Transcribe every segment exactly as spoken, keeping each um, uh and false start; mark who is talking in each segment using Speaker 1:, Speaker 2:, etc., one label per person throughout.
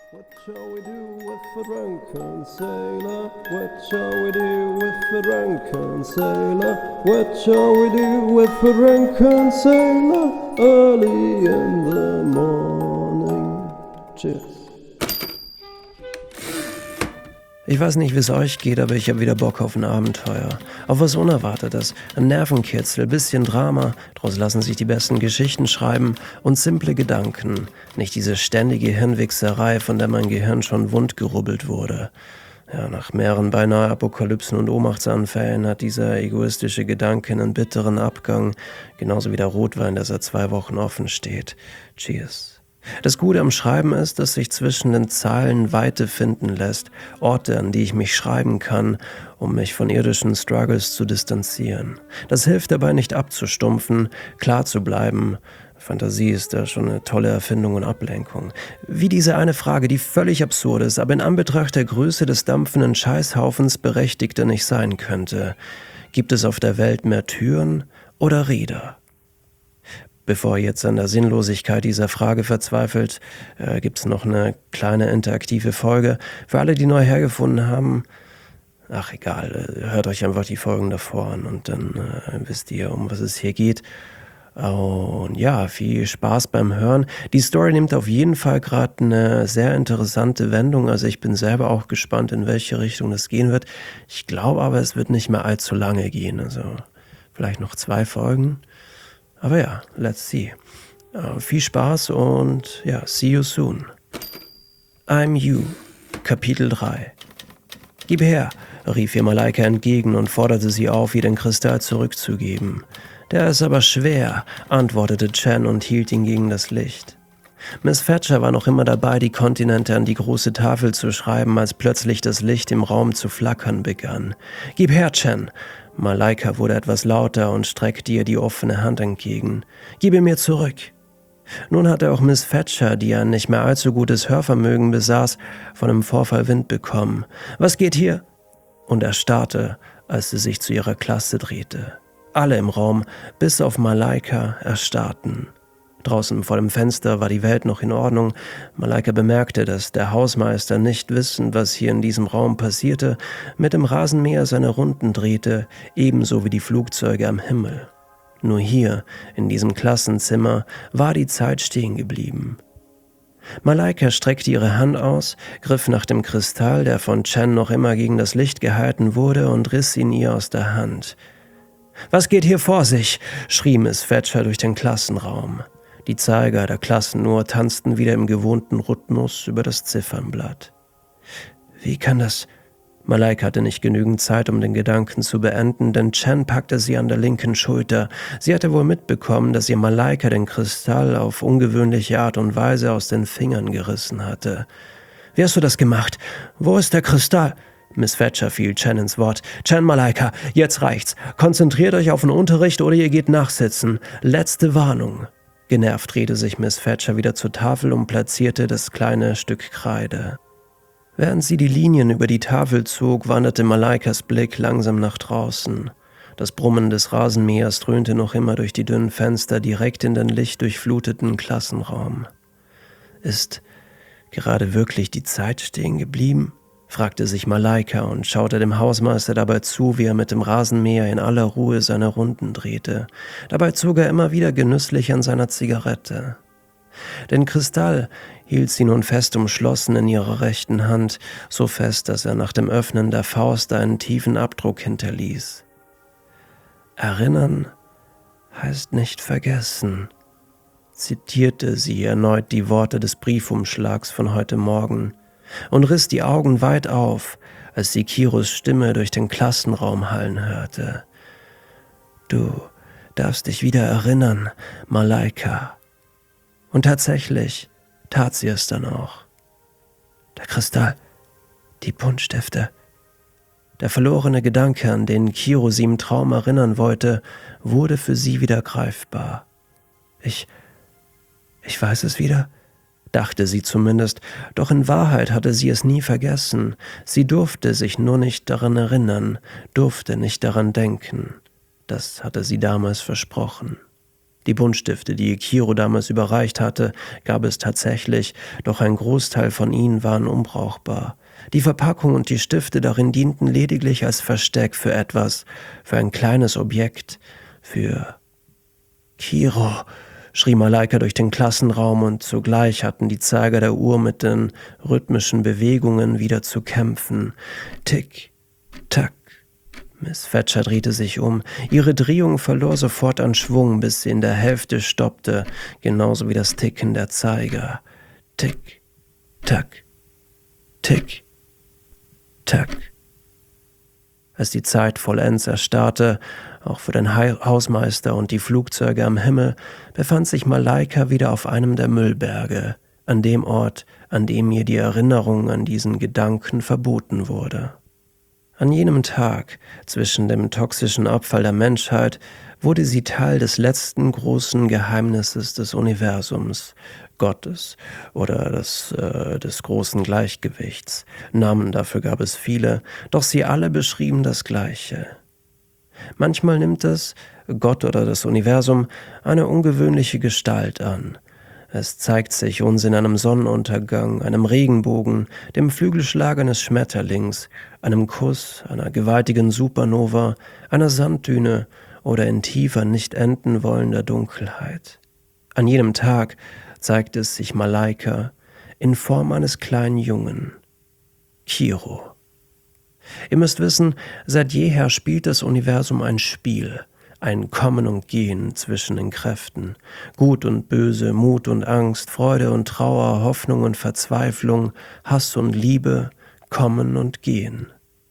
Speaker 1: What shall we do with a drunken sailor? What shall we do with a drunken sailor? What shall we do with a drunken sailor? Early in the morning. Cheers.
Speaker 2: Ich weiß nicht, wie es euch geht, aber ich habe wieder Bock auf ein Abenteuer. Auf was Unerwartetes, ein Nervenkitzel, bisschen Drama, daraus lassen sich die besten Geschichten schreiben und simple Gedanken. Nicht diese ständige Hirnwichserei, von der mein Gehirn schon wundgerubbelt wurde. Ja, nach mehreren beinahe Apokalypsen und Ohnmachtsanfällen hat dieser egoistische Gedanke einen bitteren Abgang, genauso wie der Rotwein, der seit zwei Wochen offen steht. Cheers. Das Gute am Schreiben ist, dass sich zwischen den Zeilen Weite finden lässt, Orte, an die ich mich schreiben kann, um mich von irdischen Struggles zu distanzieren. Das hilft dabei, nicht abzustumpfen, klar zu bleiben. Fantasie ist da schon eine tolle Erfindung und Ablenkung. Wie diese eine Frage, die völlig absurd ist, aber in Anbetracht der Größe des dampfenden Scheißhaufens berechtigter nicht sein könnte. Gibt es auf der Welt mehr Türen oder Räder? Bevor ihr jetzt an der Sinnlosigkeit dieser Frage verzweifelt, äh, gibt es noch eine kleine interaktive Folge. Für alle, die neu hergefunden haben, ach egal, äh, hört euch einfach die Folgen davor an und dann äh, wisst ihr, um was es hier geht. Und ja, viel Spaß beim Hören. Die Story nimmt auf jeden Fall gerade eine sehr interessante Wendung. Also ich bin selber auch gespannt, in welche Richtung das gehen wird. Ich glaube aber, es wird nicht mehr allzu lange gehen. Also vielleicht noch zwei Folgen. Aber ja, let's see. Uh, viel Spaß und ja, see you soon. I'm You, Kapitel drei. Gib her, rief ihr Malaika entgegen und forderte sie auf, ihr den Kristall zurückzugeben. Der ist aber schwer, antwortete Chen und hielt ihn gegen das Licht. Miss Thatcher war noch immer dabei, die Kontinente an die große Tafel zu schreiben, als plötzlich das Licht im Raum zu flackern begann. Gib her, Chen! Malaika wurde etwas lauter und streckte ihr die offene Hand entgegen. »Gib ihn mir zurück!« Nun hatte auch Miss Thatcher, die ein nicht mehr allzu gutes Hörvermögen besaß, von dem Vorfall Wind bekommen. »Was geht hier?« Und erstarrte, als sie sich zu ihrer Klasse drehte. Alle im Raum, bis auf Malaika, erstarrten. Draußen vor dem Fenster war die Welt noch in Ordnung. Malaika bemerkte, dass der Hausmeister, nicht wissend, was hier in diesem Raum passierte, mit dem Rasenmäher seine Runden drehte, ebenso wie die Flugzeuge am Himmel. Nur hier, in diesem Klassenzimmer, war die Zeit stehen geblieben. Malaika streckte ihre Hand aus, griff nach dem Kristall, der von Chen noch immer gegen das Licht gehalten wurde, und riss ihn ihr aus der Hand. »Was geht hier vor sich?« schrie Miss Thatcher durch den Klassenraum. Die Zeiger der Klassenuhr tanzten wieder im gewohnten Rhythmus über das Ziffernblatt. Wie kann das? Malaika hatte nicht genügend Zeit, um den Gedanken zu beenden, denn Chen packte sie an der linken Schulter. Sie hatte wohl mitbekommen, dass ihr Malaika den Kristall auf ungewöhnliche Art und Weise aus den Fingern gerissen hatte. »Wie hast du das gemacht? Wo ist der Kristall?« Miss Thatcher fiel Chen ins Wort. »Chen, Malaika, jetzt reicht's. Konzentriert euch auf den Unterricht oder ihr geht nachsitzen. Letzte Warnung.« Genervt drehte sich Miss Thatcher wieder zur Tafel und platzierte das kleine Stück Kreide. Während sie die Linien über die Tafel zog, wanderte Malaikas Blick langsam nach draußen. Das Brummen des Rasenmähers dröhnte noch immer durch die dünnen Fenster direkt in den lichtdurchfluteten Klassenraum. »Ist gerade wirklich die Zeit stehen geblieben?« fragte sich Malaika und schaute dem Hausmeister dabei zu, wie er mit dem Rasenmäher in aller Ruhe seine Runden drehte. Dabei zog er immer wieder genüsslich an seiner Zigarette. Den Kristall hielt sie nun fest umschlossen in ihrer rechten Hand, so fest, dass er nach dem Öffnen der Faust einen tiefen Abdruck hinterließ. »Erinnern heißt nicht vergessen«, zitierte sie erneut die Worte des Briefumschlags von heute Morgen und riss die Augen weit auf, als sie Kiros Stimme durch den Klassenraum hallen hörte. »Du darfst dich wieder erinnern, Malaika.« Und tatsächlich tat sie es dann auch. Der Kristall, die Buntstifte. Der verlorene Gedanke, an den Kiro sie im Traum erinnern wollte, wurde für sie wieder greifbar. Ich, ich weiß es wieder, dachte sie zumindest, doch in Wahrheit hatte sie es nie vergessen. Sie durfte sich nur nicht daran erinnern, durfte nicht daran denken. Das hatte sie damals versprochen. Die Buntstifte, die Kiro damals überreicht hatte, gab es tatsächlich, doch ein Großteil von ihnen waren unbrauchbar. Die Verpackung und die Stifte darin dienten lediglich als Versteck für etwas, für ein kleines Objekt, für Kiro, schrie Malaika durch den Klassenraum, und zugleich hatten die Zeiger der Uhr mit den rhythmischen Bewegungen wieder zu kämpfen. Tick, tack. Miss Thatcher drehte sich um. Ihre Drehung verlor sofort an Schwung, bis sie in der Hälfte stoppte, genauso wie das Ticken der Zeiger. Tick, tack, tick, tack. Als die Zeit vollends erstarrte, auch für den Hausmeister und die Flugzeuge am Himmel, befand sich Malaika wieder auf einem der Müllberge, an dem Ort, an dem ihr die Erinnerung an diesen Gedanken verboten wurde. An jenem Tag, zwischen dem toxischen Abfall der Menschheit, wurde sie Teil des letzten großen Geheimnisses des Universums, Gottes oder des, äh, des großen Gleichgewichts. Namen dafür gab es viele, doch sie alle beschrieben das Gleiche. Manchmal nimmt es, Gott oder das Universum, eine ungewöhnliche Gestalt an. Es zeigt sich uns in einem Sonnenuntergang, einem Regenbogen, dem Flügelschlag eines Schmetterlings, einem Kuss, einer gewaltigen Supernova, einer Sanddüne oder in tiefer, nicht enden wollender Dunkelheit. An jenem Tag zeigt es sich Malaika in Form eines kleinen Jungen, Kiro. Ihr müsst wissen, seit jeher spielt das Universum ein Spiel, ein Kommen und Gehen zwischen den Kräften. Gut und Böse, Mut und Angst, Freude und Trauer, Hoffnung und Verzweiflung, Hass und Liebe, kommen und gehen.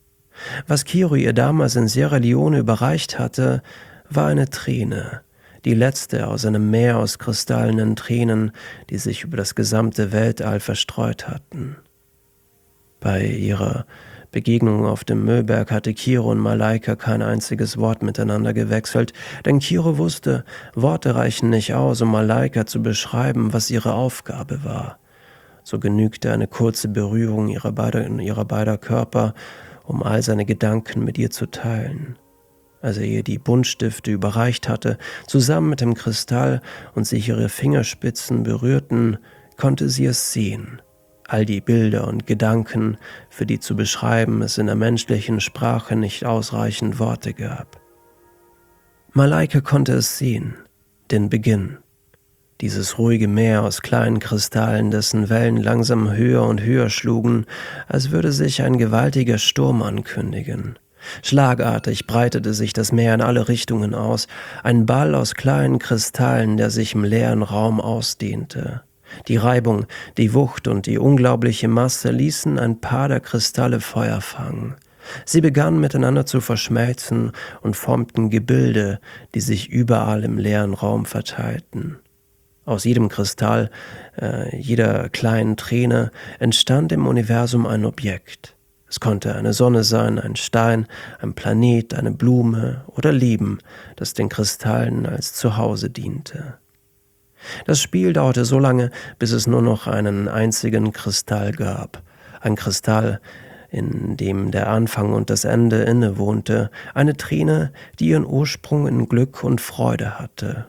Speaker 2: Was Kiro ihr damals in Sierra Leone überreicht hatte, war eine Träne, die letzte aus einem Meer aus kristallenen Tränen, die sich über das gesamte Weltall verstreut hatten. Bei ihrer Begegnung auf dem Müllberg hatte Kiro und Malaika kein einziges Wort miteinander gewechselt, denn Kiro wusste, Worte reichen nicht aus, um Malaika zu beschreiben, was ihre Aufgabe war. So genügte eine kurze Berührung ihrer beider, ihrer beider Körper, um all seine Gedanken mit ihr zu teilen. Als er ihr die Buntstifte überreicht hatte, zusammen mit dem Kristall, und sich ihre Fingerspitzen berührten, konnte sie es sehen. All die Bilder und Gedanken, für die zu beschreiben es in der menschlichen Sprache nicht ausreichend Worte gab. Malaika konnte es sehen, den Beginn. Dieses ruhige Meer aus kleinen Kristallen, dessen Wellen langsam höher und höher schlugen, als würde sich ein gewaltiger Sturm ankündigen. Schlagartig breitete sich das Meer in alle Richtungen aus, ein Ball aus kleinen Kristallen, der sich im leeren Raum ausdehnte. Die Reibung, die Wucht und die unglaubliche Masse ließen ein paar der Kristalle Feuer fangen. Sie begannen miteinander zu verschmelzen und formten Gebilde, die sich überall im leeren Raum verteilten. Aus jedem Kristall, äh, jeder kleinen Träne, entstand im Universum ein Objekt. Es konnte eine Sonne sein, ein Stein, ein Planet, eine Blume oder Leben, das den Kristallen als Zuhause diente. Das Spiel dauerte so lange, bis es nur noch einen einzigen Kristall gab. Ein Kristall, in dem der Anfang und das Ende innewohnte, eine Träne, die ihren Ursprung in Glück und Freude hatte.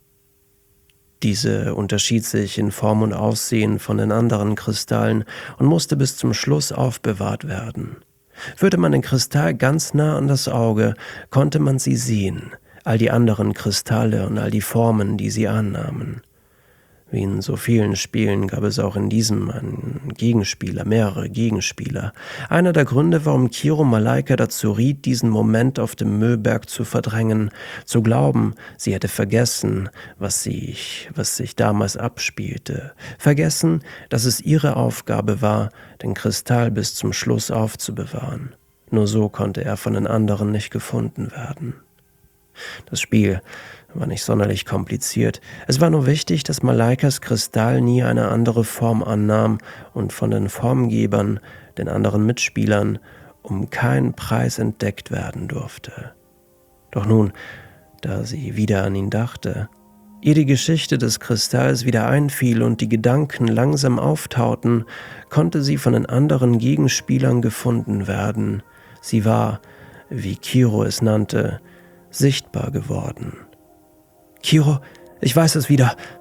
Speaker 2: Diese unterschied sich in Form und Aussehen von den anderen Kristallen und musste bis zum Schluss aufbewahrt werden. Führte man den Kristall ganz nah an das Auge, konnte man sie sehen, all die anderen Kristalle und all die Formen, die sie annahmen. Wie in so vielen Spielen gab es auch in diesem einen Gegenspieler, mehrere Gegenspieler. Einer der Gründe, warum Kiro Malaika dazu riet, diesen Moment auf dem Müllberg zu verdrängen, zu glauben, sie hätte vergessen, was sich, was sich damals abspielte. Vergessen, dass es ihre Aufgabe war, den Kristall bis zum Schluss aufzubewahren. Nur so konnte er von den anderen nicht gefunden werden. Das Spiel war nicht sonderlich kompliziert. Es war nur wichtig, dass Malaikas Kristall nie eine andere Form annahm und von den Formgebern, den anderen Mitspielern, um keinen Preis entdeckt werden durfte. Doch nun, da sie wieder an ihn dachte, ihr die Geschichte des Kristalls wieder einfiel und die Gedanken langsam auftauten, konnte sie von den anderen Gegenspielern gefunden werden. Sie war, wie Kiro es nannte, sichtbar geworden. »Kiro, Ich weiß es wieder.